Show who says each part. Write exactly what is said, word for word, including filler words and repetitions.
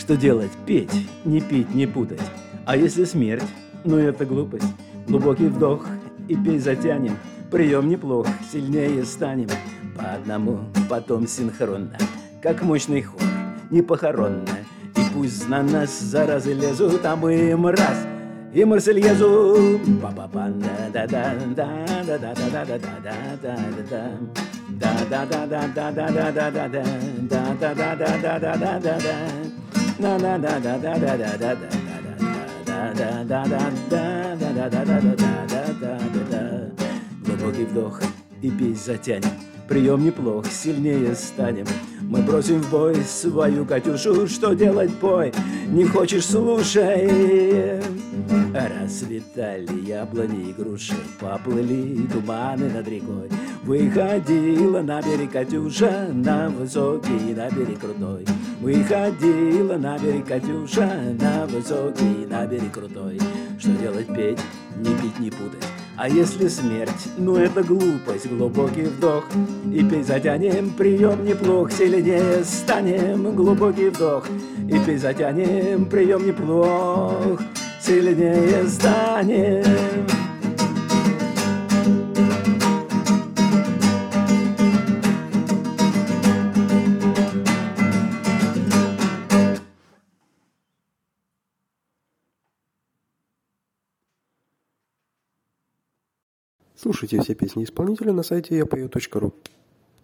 Speaker 1: Что делать? Петь, не пить, не путать. А если смерть? Ну это глупость. Глубокий вдох и пей затянем. Прием неплох, сильнее станем. По одному, потом синхронно, как мощный хор, не похоронно. И пусть на нас заразы лезут, а мы им раз и Марсельезу. Па-па-па, да-да-да-да-да-да-да-да-да-да-да-да. Да-да-да-да-да-да-да-да-да. Да-да-да-да-да-да-да-да-да. Да-да-да-да-да-да-да-да-да-да-да-да-да-да-да-да-да. Глубокий вдох и песнь затянем. Прием неплох, сильнее станем. Мы бросим в бой свою Катюшу. Что делать, пой, не хочешь, слушай. Расцветали яблони и груши, поплыли туманы над рекой. Выходила на берег Катюша, на высокий, на берег крутой. Выходила на берег Катюша, на высокий, на берег крутой. Что делать, петь, не пить, не путать. А если смерть, ну это глупость. Глубокий вдох и пей затянем. Прием неплох, сильнее станем. Глубокий вдох и пей затянем. Прием неплох, сильнее станем.
Speaker 2: Слушайте все песни исполнителя на сайте я пою точка ру.